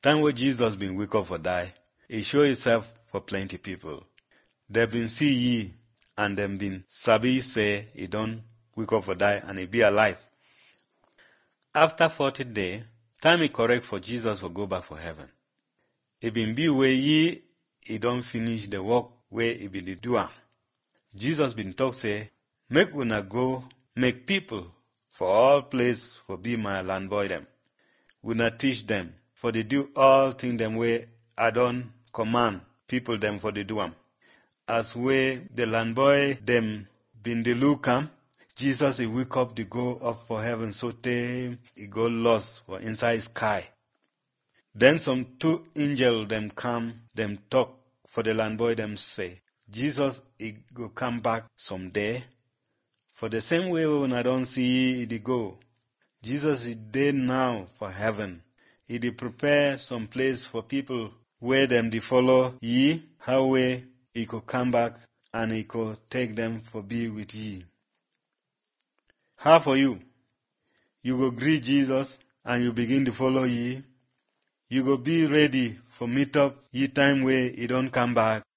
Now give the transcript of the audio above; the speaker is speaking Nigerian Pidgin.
Time wey Jesus been wake up for die, e show himself for plenty people. Dem been see ye and dem been sabi say he don wake up for die and he be alive. After 40 days, time e correct for Jesus to go back for heaven. E been be wey ye he don finish the work wey he been dey do am. Jesus been talk say, make una go make people for all place for be my land boy dem. Una teach them for dey do all things dem wey I don command people dem for dey do am. As wey the land boy dem been dey look am, Jesus he wake up dey go up for heaven so tey he go lost for inside sky. Then some 2 angels dem come, dem talk for the land boy dem say, Jesus he go come back someday. For the same way una don see he dey go, Jesus he dey now for heaven. He dey prepare some place for people where dem dey follow ye, how way he go come back and he go take them for be with ye. How for you? You go greet Jesus and you begin to follow ye? You go be ready for meet up ye time where he don't come back?